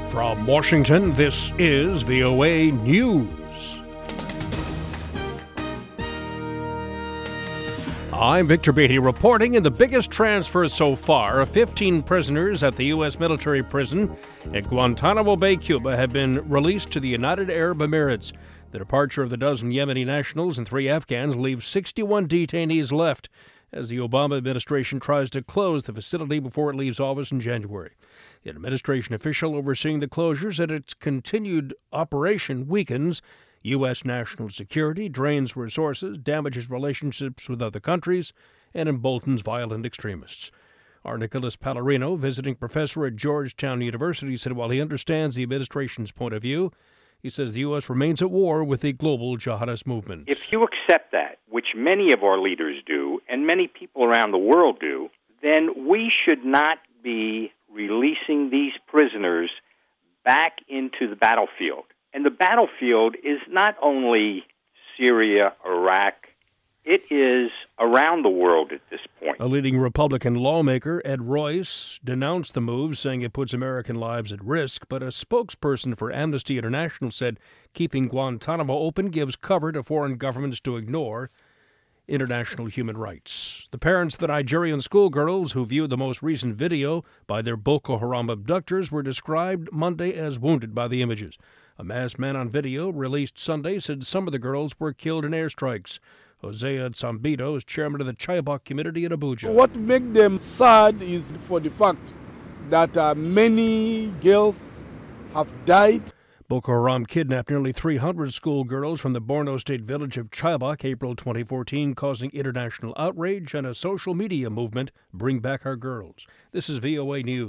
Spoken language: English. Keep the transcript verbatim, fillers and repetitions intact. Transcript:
From Washington, this is V O A News. I'm Victor Beatty reporting. In the biggest transfer so far, fifteen prisoners at the U S military prison at Guantanamo Bay, Cuba, have been released to the United Arab Emirates. The departure of the dozen Yemeni nationals and three Afghans leaves sixty-one detainees left as the Obama administration tries to close the facility before it leaves office in January. An administration official overseeing the closure said its continued operation weakens U S national security, drains resources, damages relationships with other countries, and emboldens violent extremists. Our Nicholas Pallarino, visiting professor at Georgetown University, said while he understands the administration's point of view, he says the U S remains at war with the global jihadist movement. If you accept that, which many of our leaders do, and many people around the world do, then we should not be releasing these prisoners back into the battlefield. And the battlefield is not only Syria, Iraq, it is around the world at this point. A leading Republican lawmaker, Ed Royce, denounced the move, saying it puts American lives at risk, but a spokesperson for Amnesty International said keeping Guantanamo open gives cover to foreign governments to ignore international human rights. The parents of the Nigerian schoolgirls who viewed the most recent video by their Boko Haram abductors were described Monday as wounded by the images. A masked man on video released Sunday said some of the girls were killed in airstrikes. Hosea Tsambito is chairman of the Chibok community in Abuja. What makes them sad is for the fact that uh, many girls have died. Boko Haram kidnapped nearly three hundred schoolgirls from the Borno State village of Chibok April twenty fourteen, causing international outrage and a social media movement, Bring Back Our Girls. This is V O A News.